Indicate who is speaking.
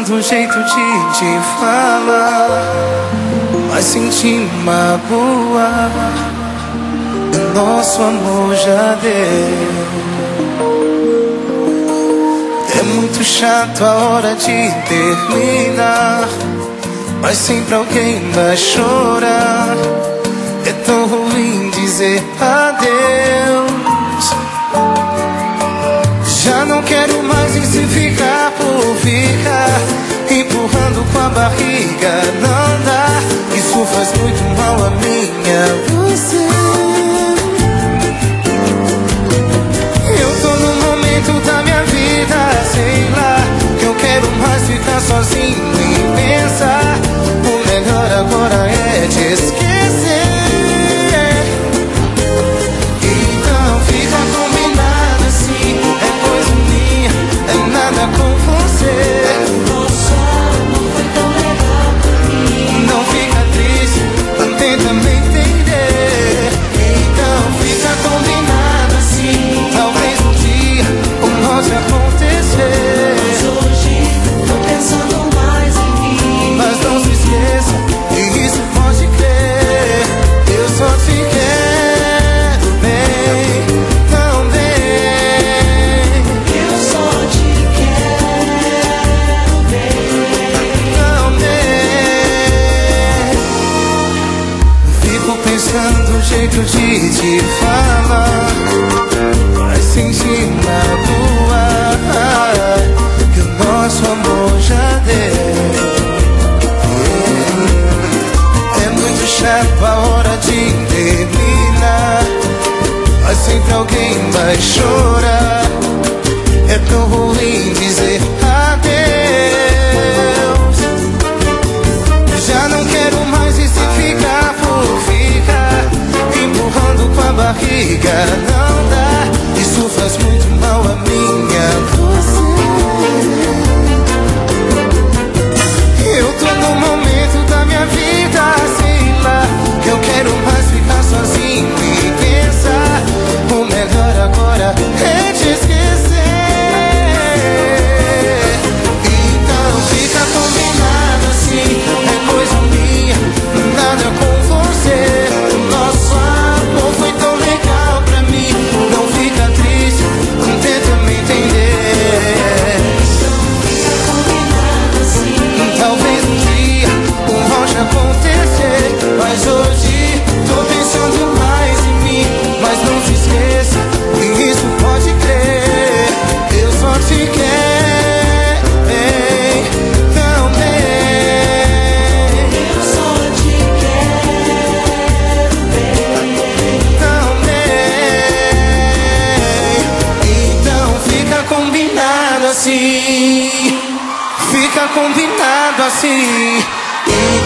Speaker 1: pensando um jeito de te falar, mas senti magoar. Nosso amor já deu. É muito chato a hora de terminar, mas sempre alguém vai chorar. É tão ruim dizer adeus. Já não quero mais e se ficar por ficar, empurrando com a barriga não dá. Isso faz muito mal a minha você. Eu tô num momento da minha vida, sei lá, que eu quero mais ficar sozinho e pensar. O melhor agora é te esquecer. Então fica combinado assim, é coisa minha, é nada com você.
Speaker 2: Nosso amor foi tão legal pra mim.
Speaker 1: Não fica triste, tenta me entender. Então fica combinado assim, talvez um dia possa acontecer.
Speaker 2: Mas hoje tô pensando mais em mim.
Speaker 1: Mas não se esqueça, e isso pode crer, eu só te quero bem, tão bem.
Speaker 2: Eu só te quero bem,
Speaker 1: tão bem. Fico pensando um jeito de te falar, mas senti magoar. Que o nosso amor já deu. É muito chato a hora de terminar, mas sempre alguém vai chorar. É tão ruim dizer adeus. Já não quero mais e se ficar por ficar, empurrando com a barriga não dá. Isso faz muito mal a minha você. Eu tô num momento da minha vida, sei lá, que eu quero mais ficar sozinho e pensar. O melhor agora é te esquecer. Então fica combinado assim, é coisa minha, nada com você. Nosso amor foi tão legal pra mim. Não fica triste, tenta me entender.
Speaker 2: fica combinado assim.
Speaker 1: Talvez um dia possa acontecer, mas hoje tô pensando mais em mim. Mas não se esqueça, e isso pode crer, eu só te quero bem, tão bem.
Speaker 2: Eu só te quero bem,
Speaker 1: Tão bem. Então fica combinado assim, fica combinado assim.